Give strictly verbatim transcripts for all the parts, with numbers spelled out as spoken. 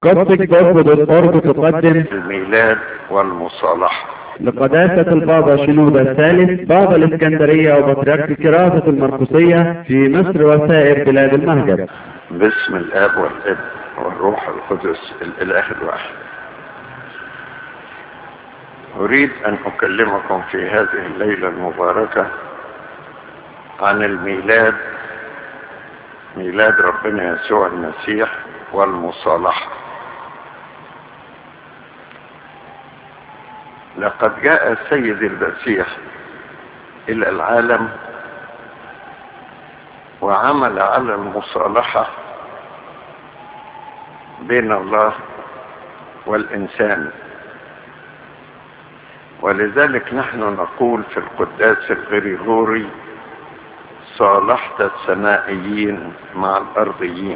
قصدك برضه بالقرب تقدم الميلاد والمصالحة. لقداسة البابا شنودة الثالث بابا الإسكندرية وبطريرك كراسة المرقسية في مصر وسائر بلاد المهجر. باسم الآب والابن والروح القدس الإله الواحد. أريد أن أكلمكم في هذه الليلة المباركة عن الميلاد، ميلاد ربنا يسوع المسيح والمصالحة. لقد جاء السيد المسيح إلى العالم وعمل على المصالحة بين الله والإنسان، ولذلك نحن نقول في القداس الغريغوري: صالحت السمائيين مع الأرضيين.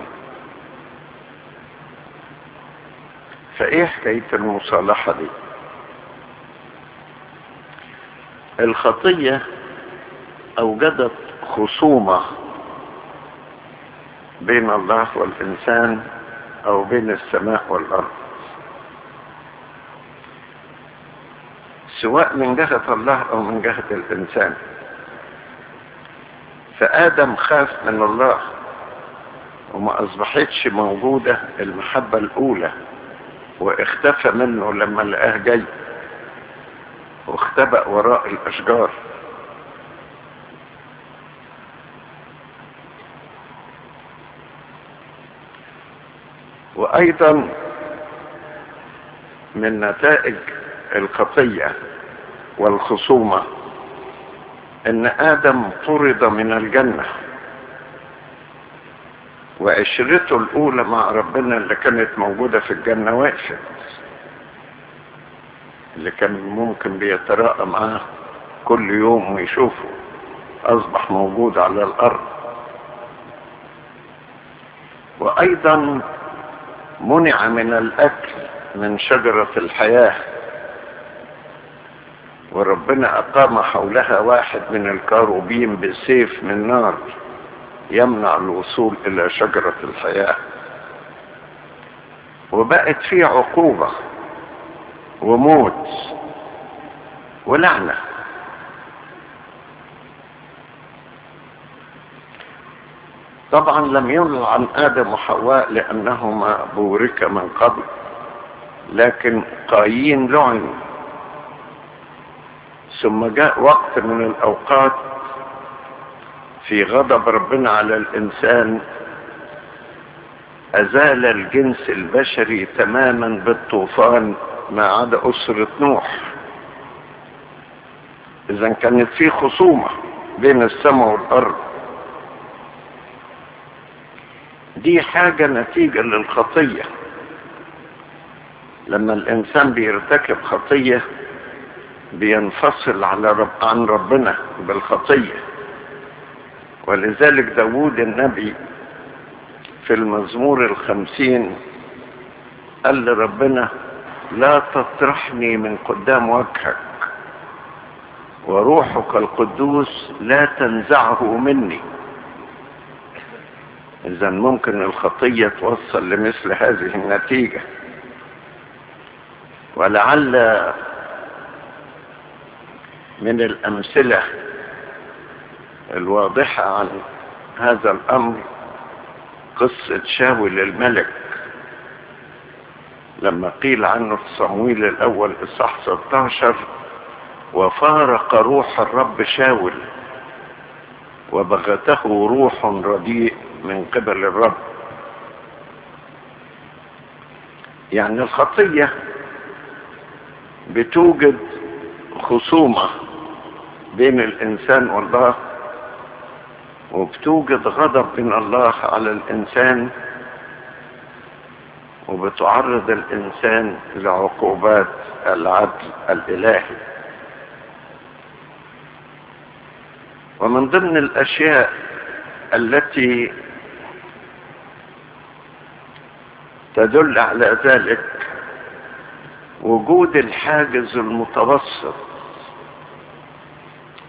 فإيه حكاية المصالحة دي؟ الخطية أوجدت خصومة بين الله والإنسان أو بين السماء والأرض، سواء من جهة الله أو من جهة الإنسان. فآدم خاف من الله وما أصبحتش موجودة المحبة الأولى، واختفى منه لما لقاه جاي واختبأ وراء الأشجار. وأيضا من نتائج الخطية والخصومة ان آدم طرد من الجنة، وعشرته الأولى مع ربنا اللي كانت موجودة في الجنة وقفت، اللي كان ممكن بيتراءى معاه كل يوم ويشوفه أصبح موجود على الأرض. وأيضا منع من الأكل من شجرة الحياة، وربنا أقام حولها واحد من الكاروبيم بسيف من نار يمنع الوصول إلى شجرة الحياة، وبقت فيه عقوبة وموت ولعنة. طبعا لم يلعن آدم وحواء لأنهما بوركا من قبل، لكن قايين لعن. ثم جاء وقت من الأوقات في غضب ربنا على الإنسان أزال الجنس البشري تماما بالطوفان ما عدا أسرة نوح. إذن كانت في خصومة بين السماء والأرض. دي حاجة نتيجة للخطية. لما الإنسان بيرتكب خطية بينفصل على رب عن ربنا بالخطية. ولذلك داود النبي في المزمور الخمسين قال لربنا: لا تطرحني من قدام وجهك، وروحك القدوس لا تنزعه مني. إذن ممكن الخطية توصل لمثل هذه النتيجة. ولعل من الأمثلة الواضحة عن هذا الأمر قصة شاول الملك، لما قيل عنه في صمويل الأول إصحاح ستة عشر: وفارق روح الرب شاول وبغته روح رديء من قبل الرب. يعني الخطية بتوجد خصومة بين الإنسان والله، وبتوجد غضب من الله على الإنسان، وبتعرض الإنسان لعقوبات العدل الإلهي. ومن ضمن الأشياء التي تدل على ذلك وجود الحاجز المتوسط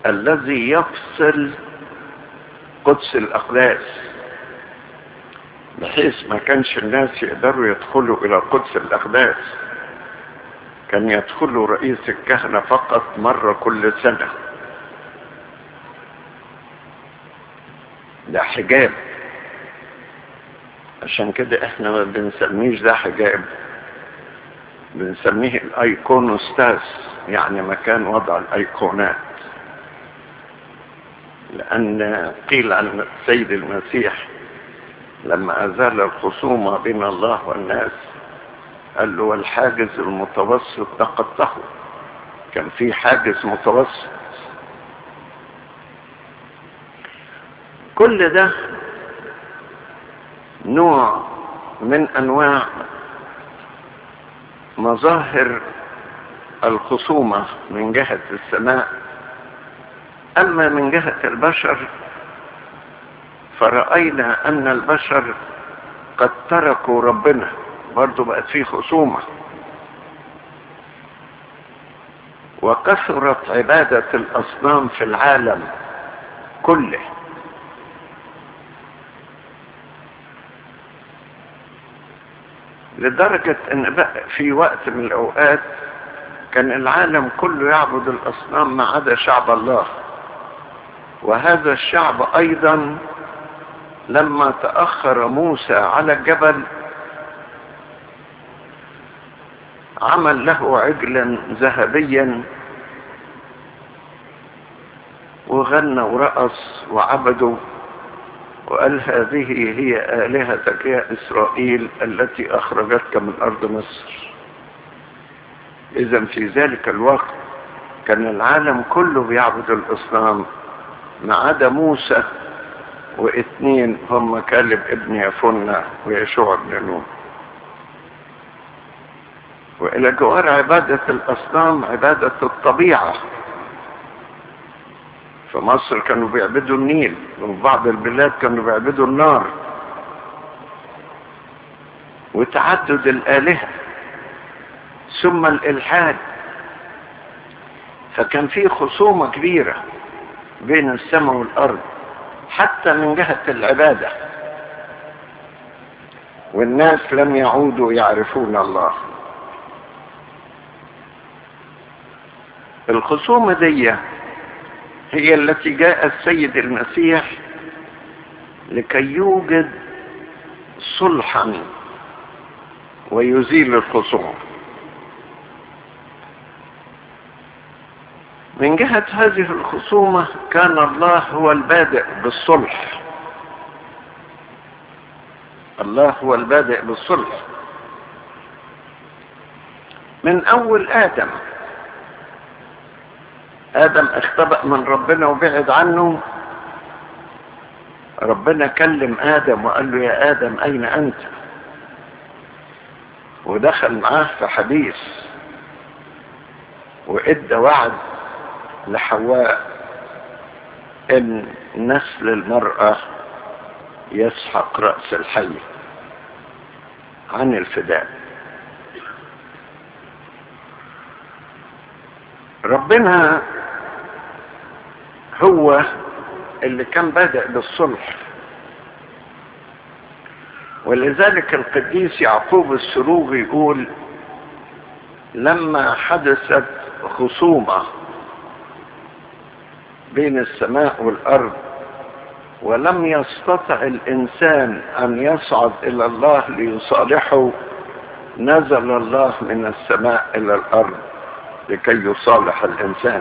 الذي يفصل قدس الأقداس بحيث ما كانش الناس يقدروا يدخلوا إلى قدس الأقداس. كان يدخلوا رئيس الكهنة فقط مرة كل سنة. ده حجاب. عشان كده احنا ما بنسميش ده حجاب، بنسميه الايقونوستاس، يعني مكان وضع الايقونات. لان قيل عن السيد المسيح لما ازال الخصومة بين الله والناس قال له والحاجز المتوسط نقضته. كان في حاجز متوسط. كل ده نوع من انواع مظاهر الخصومة من جهة السماء. اما من جهة البشر فرأينا ان البشر قد تركوا ربنا، برضو بقت فيه خصومة، وكثرت عبادة الاصنام في العالم كله. لدرجة ان بقى في وقت من الاوقات كان العالم كله يعبد الاصنام ما عدا شعب الله. وهذا الشعب ايضا لما تأخر موسى على الجبل عمل له عجلا ذهبيا وغنى ورقص وعبده، وقال هذه هي آلهتك يا إسرائيل التي أخرجتك من أرض مصر. إذا في ذلك الوقت كان العالم كله بيعبد الأصنام ما عدا موسى واثنين هم كالب ابن يفنة ويشوع بن نون. وإلى جوار عبادة الأصنام عبادة الطبيعة. في مصر كانوا بيعبدوا النيل، وفي بعض البلاد كانوا بيعبدوا النار، وتعدد الآلهة، ثم الإلحاد. فكان في خصومة كبيرة بين السماء والأرض حتى من جهة العبادة، والناس لم يعودوا يعرفون الله. الخصومة دي هي التي جاء السيد المسيح لكي يوجد صلحا ويزيل الخصومة. من جهة هذه الخصومة كان الله هو البادئ بالصلح. الله هو البادئ بالصلح من أول آدم. آدم اختبأ من ربنا وبعد عنه. ربنا كلم آدم وقال له يا آدم أين أنت؟ ودخل معاه في حديث وإدى وعد لحواء إن نسل المرأة يسحق رأس الحي عن الفداء. ربنا هو اللي كان بادئ بالصلح، ولذلك القديس يعقوب السروغي يقول لما حدثت خصومة بين السماء والأرض ولم يستطع الإنسان أن يصعد إلى الله ليصالحه، نزل الله من السماء إلى الأرض لكي يصالح الإنسان.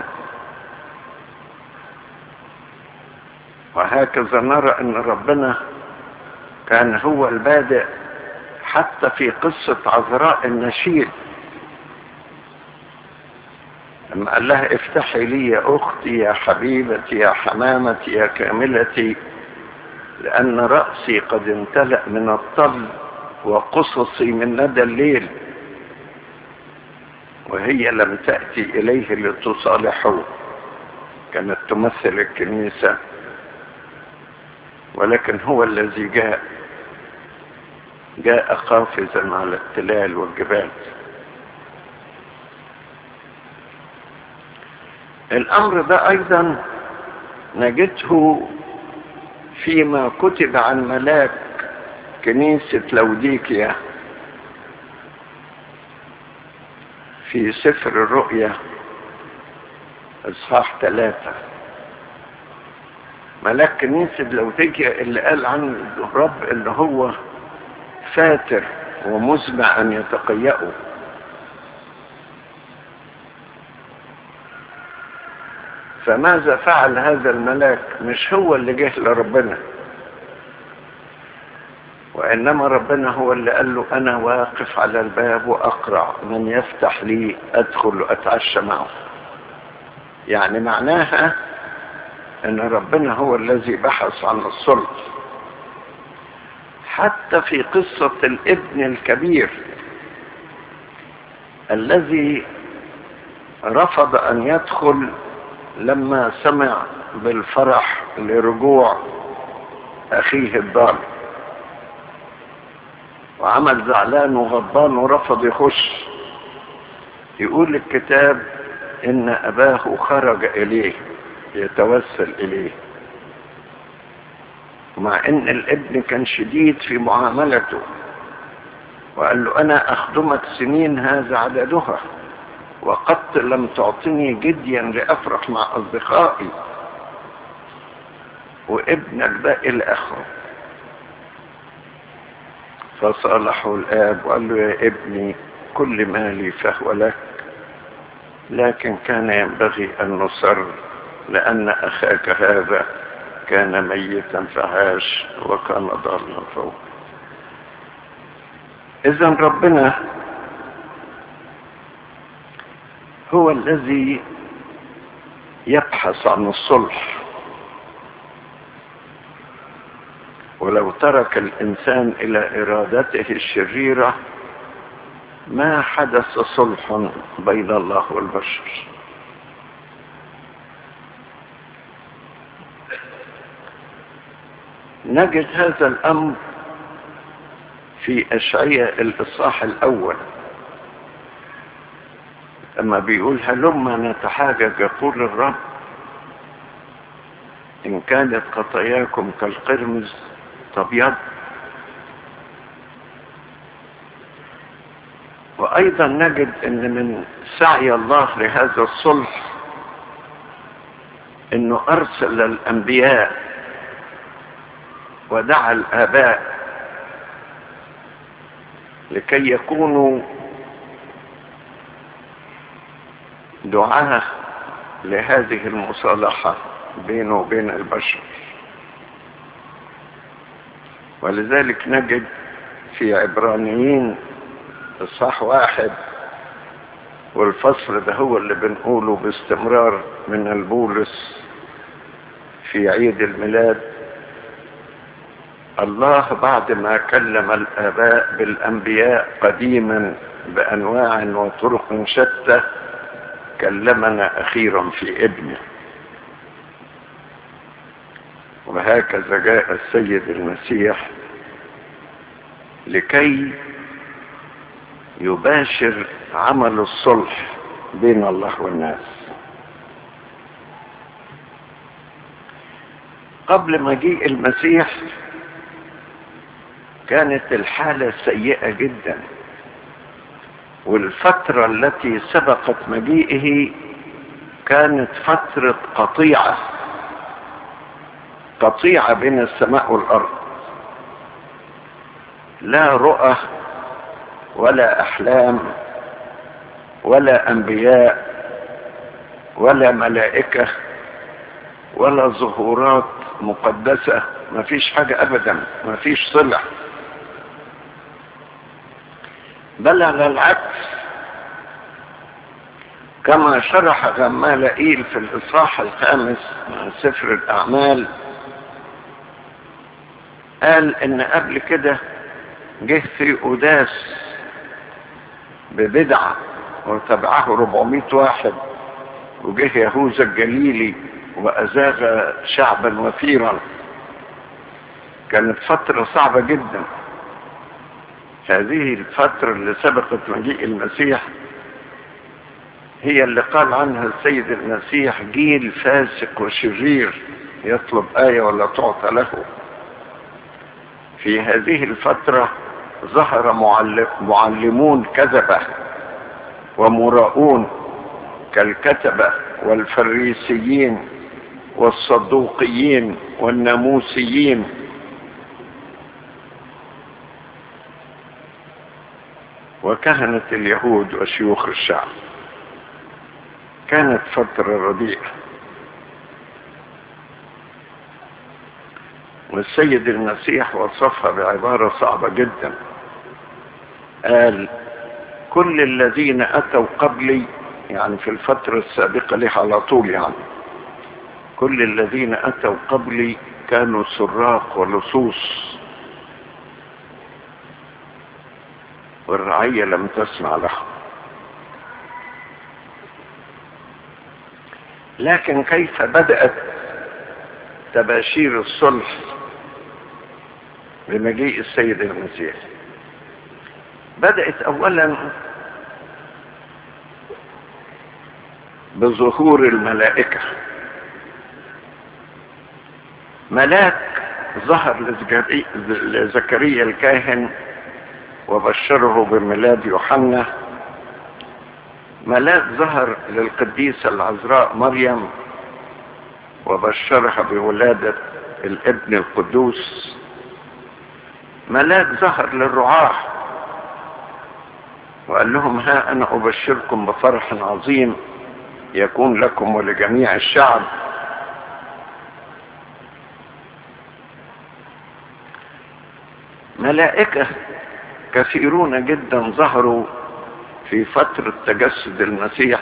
وهكذا نرى أن ربنا كان هو البادئ حتى في قصة عذراء النشيد لما قال لها افتحي لي يا أختي يا حبيبتي يا حمامتي يا كاملتي لأن رأسي قد امتلأ من الطل وقصصي من ندى الليل. وهي لم تأتي إليه لتصالحه، كانت تمثل الكنيسة، ولكن هو الذي جاء جاء قافزا على التلال والجبال. الأمر ده أيضا نجده فيما كتب عن ملاك كنيسة لوديكيا في سفر الرؤيا اصحاح ثلاثة. ملاك كنيسة لوديكيا اللي قال عنه الرب اللي هو فاتر ومزمع ان يتقيأوا. فماذا فعل هذا الملاك؟ مش هو اللي جه لربنا، وإنما ربنا هو اللي قال له أنا واقف على الباب وأقرع، من يفتح لي أدخل وأتعشى معه. يعني معناها أن ربنا هو الذي بحث عن الصلح. حتى في قصة الابن الكبير الذي رفض أن يدخل لما سمع بالفرح لرجوع أخيه الضال، وعمل زعلان وغضبان ورفض يخش. يقول الكتاب إن أباه خرج إليه يتوسل إليه، مع إن الابن كان شديد في معاملته، وقال له أنا أخدمك سنين هذا عددها، وقد لم تعطني جديا لأفرح مع أصدقائي، وابنك باقي لآخره. فصالحه الآب وقال له يا ابني كل مالي فهو لك، لكن كان ينبغي أن نصر لأن أخاك هذا كان ميتا فعاش وكان ضالا فوق. إذن ربنا هو الذي يبحث عن الصلح، ولو ترك الإنسان إلى إرادته الشريرة ما حدث صلح بين الله والبشر. نجد هذا الأمر في أشعياء الإصحاح الأول لما بيقول هلما نتحاجج يقول الرب إن كانت خطاياكم كالقرمز تبيض. وأيضا نجد أن من سعي الله لهذا الصلح أنه أرسل الأنبياء ودعا الآباء لكي يكونوا دعاة لهذه المصالحة بينه وبين البشر. ولذلك نجد في عبرانيين إصحاح واحد، والفصل ده هو اللي بنقوله باستمرار من البولس في عيد الميلاد، الله بعد ما كلم الآباء بالأنبياء قديما بأنواع وطرق شتى كلمنا أخيرا في ابنه. وهكذا جاء السيد المسيح لكي يباشر عمل الصلح بين الله والناس. قبل مجيء المسيح كانت الحالة سيئة جدا، والفترة التي سبقت مجيئه كانت فترة قطيعة قطيعة بين السماء والأرض، لا رؤى ولا أحلام ولا أنبياء ولا ملائكة ولا ظهورات مقدسة، ما فيش حاجة أبدا، ما فيش صلح. بل على العكس كما شرح غمالائيل في الإصحاح الخامس من سفر الأعمال، قال إن قبل كده جه ثيوداس ببدعة وتبعه أربعمائة واحد، وجه يهوذا الجليلي وأزاغ شعبا وفيرا. كانت فترة صعبة جدا. هذه الفترة اللي سبقت مجيء المسيح هي اللي قال عنها السيد المسيح جيل فاسق وشرير يطلب آية ولا تعطى له. في هذه الفترة ظهر معلم معلمون كذبة ومراؤون كالكتبة والفريسيين والصدوقيين والناموسيين. وكهنة اليهود وشيوخ الشعب. كانت فترة رديئة، والسيد المسيح وصفها بعبارة صعبة جدا. قال كل الذين أتوا قبلي، يعني في الفترة السابقة له على طول، يعني كل الذين أتوا قبلي كانوا سراق ولصوص، والرعية لم تسمع لهم. لكن كيف بدأت تباشير الصلح بمجيء السيد المسيح؟ بدأت أولا بظهور الملائكة. ملاك ظهر لزكريا الكاهن وبشره بميلاد يوحنا. ملاك ظهر للقديسة العذراء مريم وبشرها بولادة الابن القدوس. ملاك ظهر للرعاة وقال لهم ها أنا أبشركم بفرح عظيم يكون لكم ولجميع الشعب. ملائكة كثيرون جدا ظهروا في فترة تجسد المسيح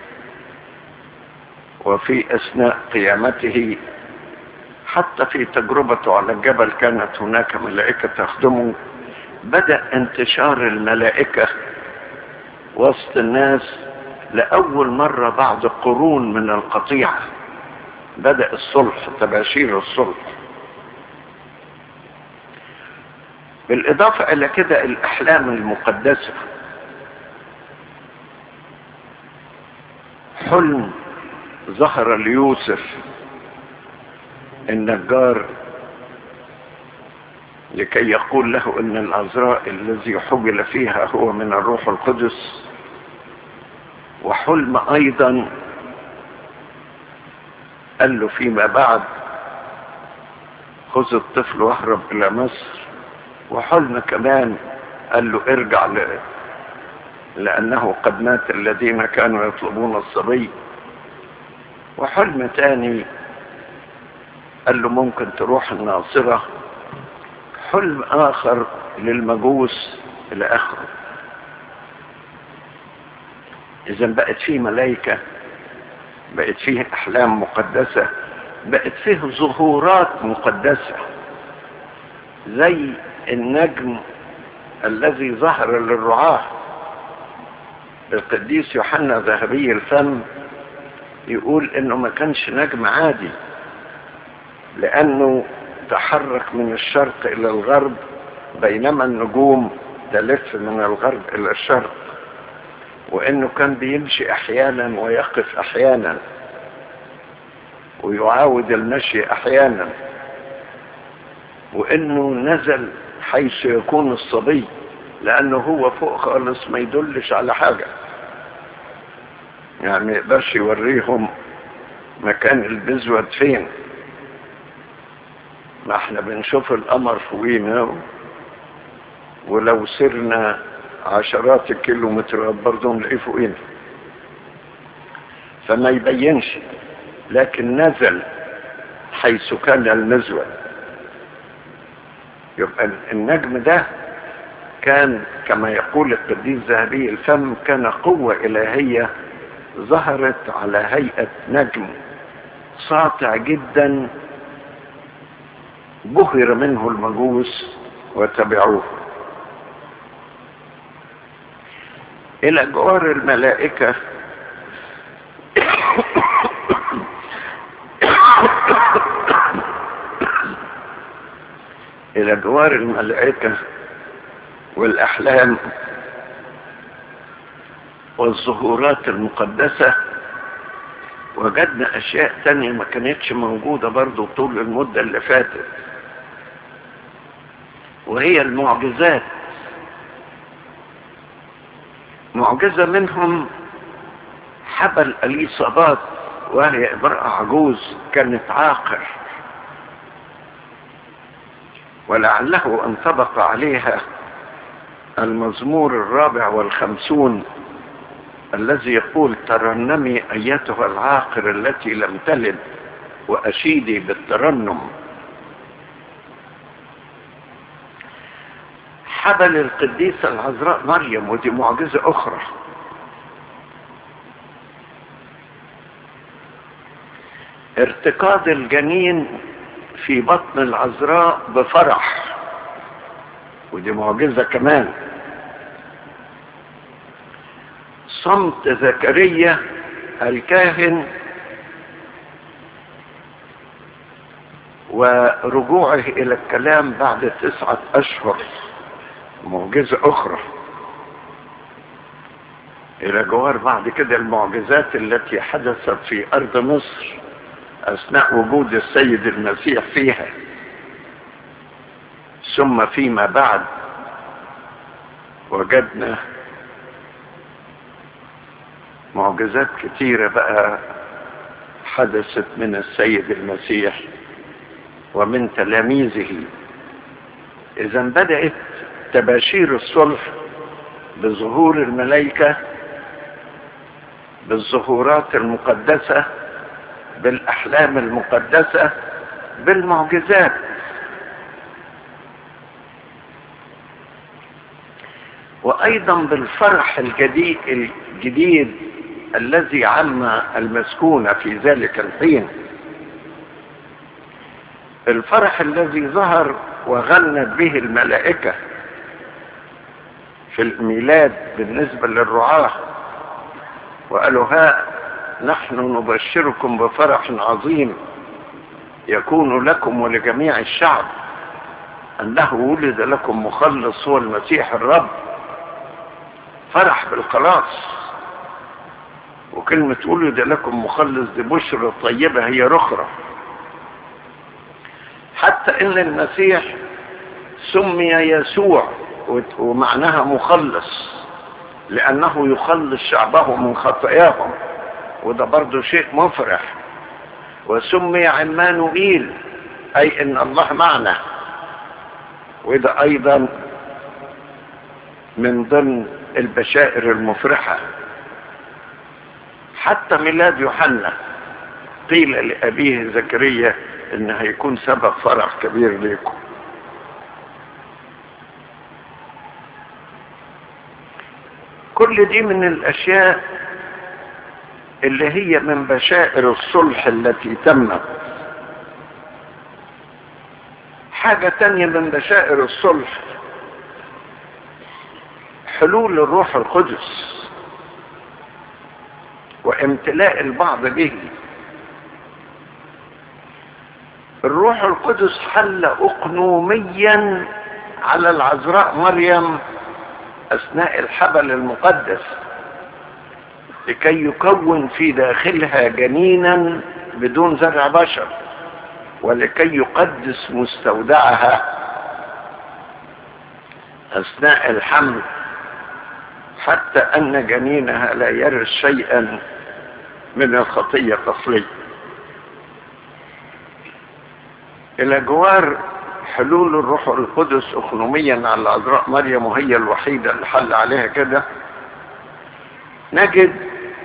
وفي أثناء قيامته. حتى في تجربته على الجبل كانت هناك ملائكة تخدمه. بدأ انتشار الملائكة وسط الناس لأول مرة بعد قرون من القطيعة. بدأ الصلح، تباشير الصلح. بالإضافة إلى كده الأحلام المقدسة. حلم ظهر ليوسف النجار لكي يقول له ان العذراء الذي حبل فيها هو من الروح القدس. وحلم ايضا قال له فيما بعد خذ الطفل واهرب الى مصر. وحلم كمان قال له ارجع ل... لانه قد مات الذين كانوا يطلبون الصبي. وحلم تاني قال له ممكن تروح الناصرة. حلم آخر للمجوس إلى آخره. إذا بقت فيه ملائكة، بقت فيه أحلام مقدسة، بقت فيه ظهورات مقدسة، زي النجم الذي ظهر للرعاة. القديس يوحنا ذهبي الفم يقول إنه ما كانش نجم عادي، لأنه تحرك من الشرق إلى الغرب بينما النجوم تلف من الغرب إلى الشرق، وإنه كان بيمشي أحيانا ويقف أحيانا ويعاود المشي أحيانا، وإنه نزل حيث يكون الصبي لأنه هو فوق خالص ما يدلش على حاجة، يعني ما يقدرش يوريهم مكان البزود فين. ما احنا بنشوف القمر فوقينا ولو سرنا عشرات الكيلومترات برضه نلاقيه فوقينا، فما يبينش، لكن نزل حيث كان المزود. يبقى النجم ده كان كما يقول القديس ذهبي الفم كان قوة إلهية ظهرت على هيئة نجم ساطع جدا بهر منه المجوس وتبعوه. إلى جوار الملائكة إلى جوار الملائكة والأحلام والظهورات المقدسة وجدنا أشياء تانية ما كانتش موجودة برضو طول المدة اللي فاتت. وهي المعجزات. معجزة منهم حبل اليصابات وهي امرأة عجوز كانت عاقر، ولعله انطبق عليها المزمور الرابع والخمسون الذي يقول: ترنمي أيتها العاقر التي لم تلد وأشيدي بالترنم. حبل القديسة العذراء مريم، ودي معجزة أخرى. ارتقاد الجنين في بطن العذراء بفرح، ودي معجزة كمان. صمت زكريا الكاهن ورجوعه إلى الكلام بعد تسعة أشهر، معجزة أخرى. إلى جوار بعد كده المعجزات التي حدثت في أرض مصر أثناء وجود السيد المسيح فيها، ثم فيما بعد وجدنا معجزات كتيرة بقى حدثت من السيد المسيح ومن تلاميذه. إذا بدأت تباشير الصلح بظهور الملائكة، بالظهورات المقدسة، بالأحلام المقدسة، بالمعجزات. وأيضا بالفرح الجديد الجديد الذي عم المسكون في ذلك الحين، الفرح الذي ظهر وغنت به الملائكة في الميلاد بالنسبة للرعاة، وقالوا: ها نحن نبشركم بفرح عظيم يكون لكم ولجميع الشعب، أنه ولد لكم مخلص هو المسيح الرب. فرح بالخلاص. وكلمة ولد لكم مخلص دي بشرى طيبة، هي رخرة. حتى إن المسيح سمي يسوع ومعناها مخلص، لأنه يخلص شعبه من خطاياهم، وده برضو شيء مفرح. وسمي عمانوئيل، أي إن الله معنا، وده أيضا من ضمن البشائر المفرحة. حتى ميلاد يوحنا قيل لأبيه زكريا إن هيكون سبب فرح كبير ليكم. كل دي من الأشياء اللي هي من بشائر الصلح التي تمت. حاجة تانية من بشائر الصلح حلول الروح القدس وامتلاء البعض به. الروح القدس حل أقنوميا على العذراء مريم أثناء الحبل المقدس لكي يكون في داخلها جنينا بدون زرع بشر، ولكي يقدس مستودعها أثناء الحمل، حتى أن جنينها لا يرث شيئا من الخطية الأصلية. إلى جوار حلول الروح القدس أقنوميا على العذراء مريم، وهي الوحيدة اللي حل عليها كده، نجد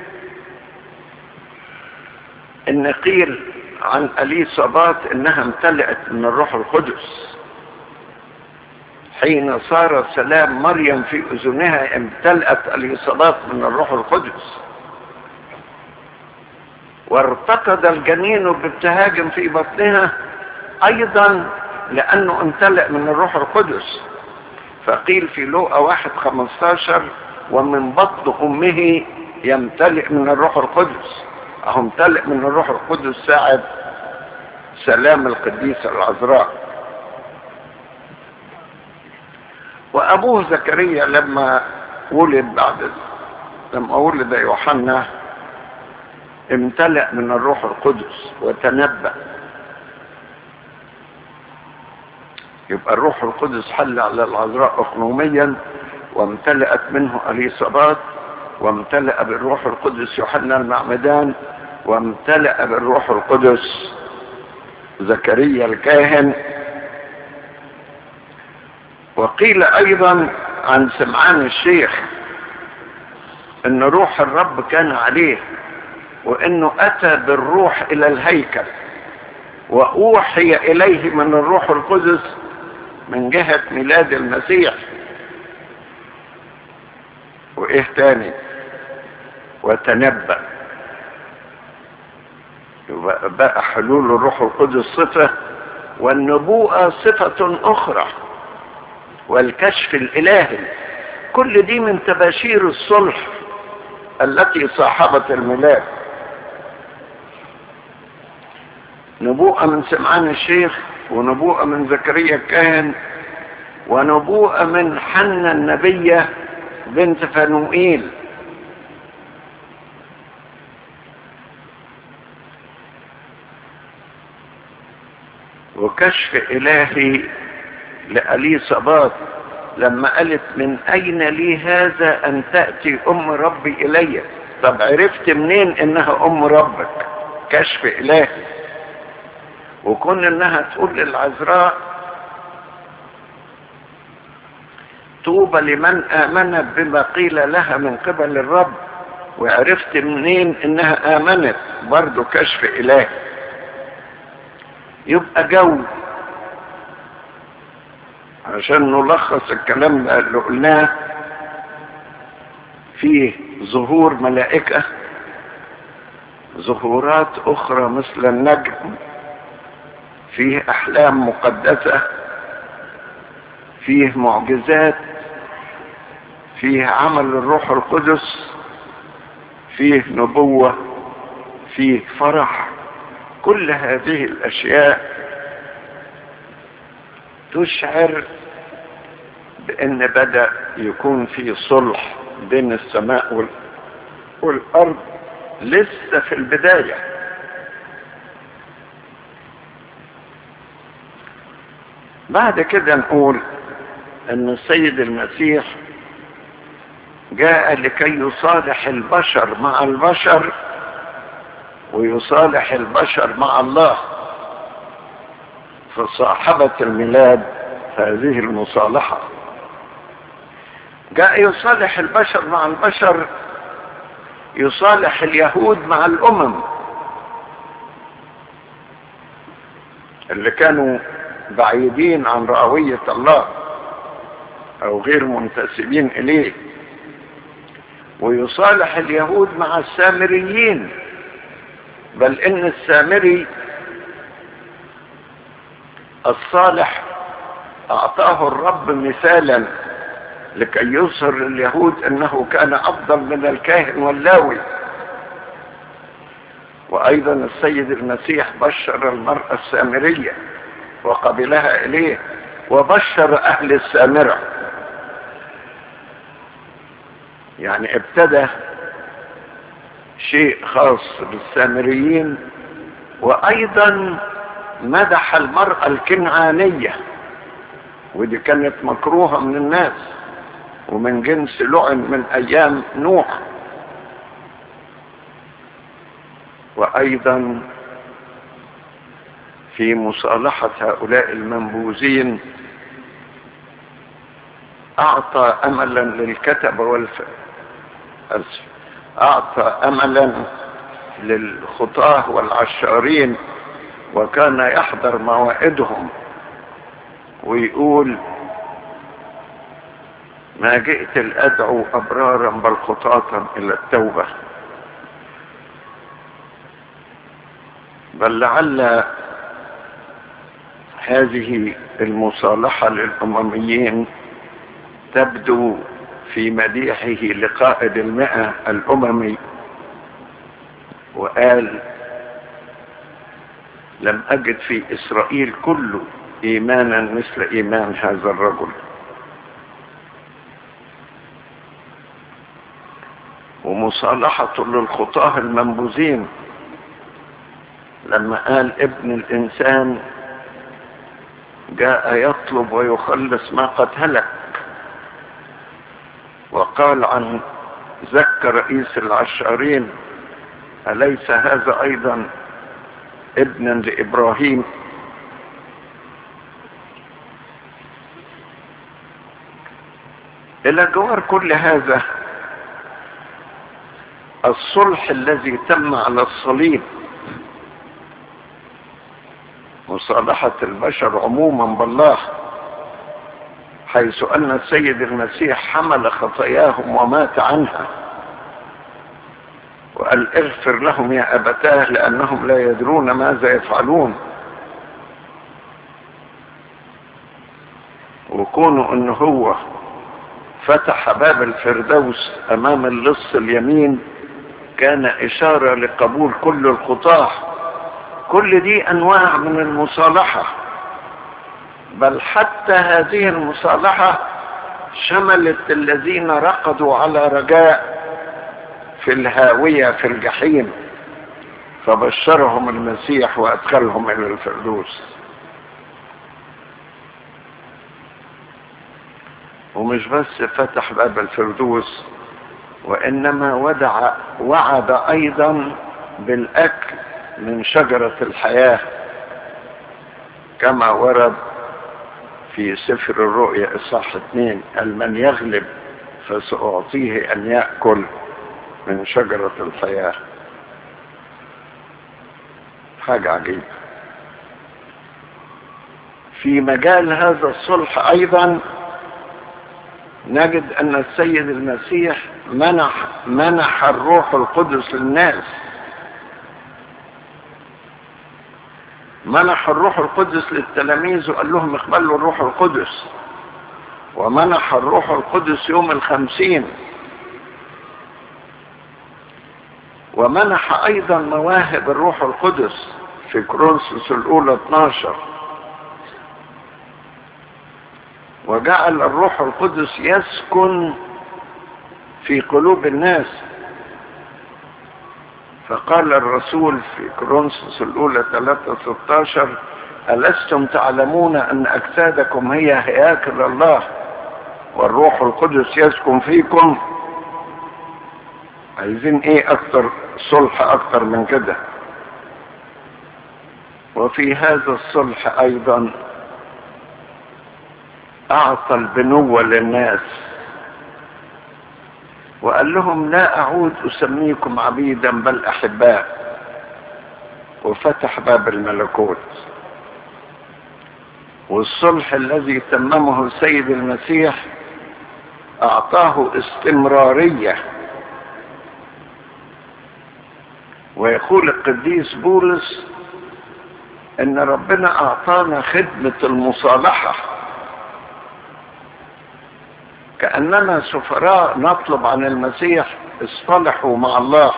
إن قيل عن اليصابات إنها امتلأت من الروح القدس. حين صار سلام مريم في أذنها امتلأت اليصابات من الروح القدس، وارتقد الجنين بابتهاج في بطنها أيضا لأنه امتلأ من الروح القدس. فقيل في لوقا واحد خمستاشر: ومن بطن أمه يمتلئ من الروح القدس. أهو امتلئ من الروح القدس ساعة سلام القديسة العذراء. وأبوه زكريا لما ولد بعد لما ولد يوحنا امتلأ من الروح القدس وتنبأ. يبقى الروح القدس حل على العذراء اقنوميا، وامتلأت منه اليصابات، وامتلأ بالروح القدس يوحنا المعمدان، وامتلأ بالروح القدس زكريا الكاهن. وقيل ايضا عن سمعان الشيخ ان روح الرب كان عليه، وانه اتى بالروح الى الهيكل، واوحي اليه من الروح القدس من جهة ميلاد المسيح. وايه تاني؟ وتنبأ. يبقى بقى حلول الروح القدس صفة، والنبوءة صفة اخرى، والكشف الالهي. كل دي من تباشير الصلح التي صاحبت الميلاد. نبوءة من سمعان الشيخ، ونبوءة من زكريا الكاهن، ونبوءة من حنة النبية بنت فنوئيل. وكشف إلهي لأليصابات لما قالت من أين لي هذا أن تأتي أم ربي إلي؟ طب عرفت منين إنها أم ربك؟ كشف إلهي. وكون إنها تقول للعذراء طوبى لمن آمنت بما قيل لها من قبل الرب، وعرفت منين إنها آمنت؟ برضو كشف إلهي. يبقى جو عشان نلخص الكلام اللي قلناه، فيه ظهور ملائكة، ظهورات أخرى مثل النجم، فيه أحلام مقدسة، فيه معجزات، فيه عمل الروح القدس، فيه نبوة، فيه فرح. كل هذه الأشياء تشعر بأن بدأ يكون في صلح بين السماء والأرض لسه في البداية. بعد كده نقول أن السيد المسيح جاء لكي يصالح البشر مع البشر، ويصالح البشر مع الله. فصاحبة الميلاد هذه المصالحة. جاء يصالح البشر مع البشر، يصالح اليهود مع الأمم اللي كانوا بعيدين عن رعوية الله أو غير منتسبين إليه، ويصالح اليهود مع السامريين، بل إن السامري الصالح أعطاه الرب مثالا لكي يظهر لليهود أنه كان أفضل من الكاهن واللاوي. وأيضا السيد المسيح بشر المرأة السامرية وقبلها إليه، وبشر أهل السامرة. يعني ابتدى شيء خاص بالسامريين، وأيضا مدح المرأة الكنعانية، ودي كانت مكروهة من الناس ومن جنس لعن من أيام نوح. وأيضا في مصالحة هؤلاء المنبوذين أعطى أملا للكتبة والف أعطى أملا للخطاة والعشارين، وكان يحضر موائدهم ويقول ما جئت لأدعو أبرارا بل خطاة إلى التوبة. بل لعل هذه المصالحة للأمميين تبدو في مديحه لقائد المئة الأممي، وقال لم أجد في إسرائيل كله إيمانا مثل إيمان هذا الرجل. ومصالحة للخطاة المنبوذين لما قال ابن الإنسان جاء يطلب ويخلص ما قد هلك. وقال عن زكى رئيس العشارين: أليس هذا أيضا ابنا لإبراهيم؟ إلى جوار كل هذا الصلح الذي تم على الصليب، مصالحة البشر عموما بالله، حيث أن السيد المسيح حمل خطاياهم ومات عنها وقال: اغفر لهم يا أبتاه لأنهم لا يدرون ماذا يفعلون. وكونه أنه هو فتح باب الفردوس أمام اللص اليمين كان إشارة لقبول كل الخطاة. كل دي أنواع من المصالحة، بل حتى هذه المصالحة شملت الذين رقدوا على رجاء في الهاوية في الجحيم، فبشرهم المسيح وأدخلهم إلى الفردوس. ومش بس فتح باب الفردوس، وإنما ودع وعد أيضا بالأكل من شجرة الحياة، كما ورد في سفر الرؤيا إصحاح اثنين: من يغلب فسأعطيه أن يأكل من شجرة الحياة. حاجة عجيبة. في مجال هذا الصلح أيضا نجد أن السيد المسيح منح منح الروح القدس للناس. منح الروح القدس للتلاميذ وقال لهم: اقبلوا الروح القدس. ومنح الروح القدس يوم الخمسين. ومنح أيضا مواهب الروح القدس في كورنثوس الأولى اثناشر. وجعل الروح القدس يسكن في قلوب الناس. فقال الرسول في كورنثوس الأولى ثلاثة ستة عشر: ألستم تعلمون أن أجسادكم هي هياكل الله والروح القدس يسكن فيكم؟ عايزين ايه اكتر صلح اكتر من كده؟ وفي هذا الصلح ايضا اعطى البنوة للناس وقال لهم: لا اعود اسميكم عبيدا بل احباء. وفتح باب الملكوت. والصلح الذي تممه السيد المسيح اعطاه استمرارية. ويقول القديس بولس ان ربنا اعطانا خدمة المصالحة، كأننا سفراء نطلب عن المسيح: اصطلحوا مع الله.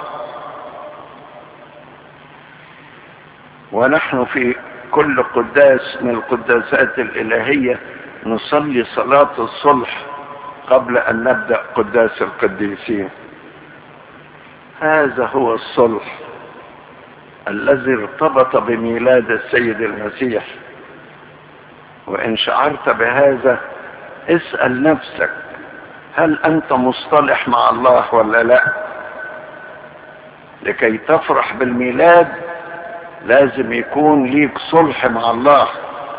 ونحن في كل قداس من القداسات الإلهية نصلي صلاة الصلح قبل أن نبدأ قداس القديسين. هذا هو الصلح الذي ارتبط بميلاد السيد المسيح. وإن شعرت بهذا اسأل نفسك: هل أنت مصطلح مع الله ولا لا؟ لكي تفرح بالميلاد لازم يكون ليك صلح مع الله.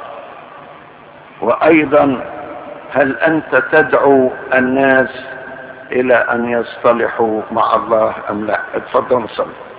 وأيضا هل أنت تدعو الناس إلى أن يصطلحوا مع الله أم لا؟ اتفضل صلي.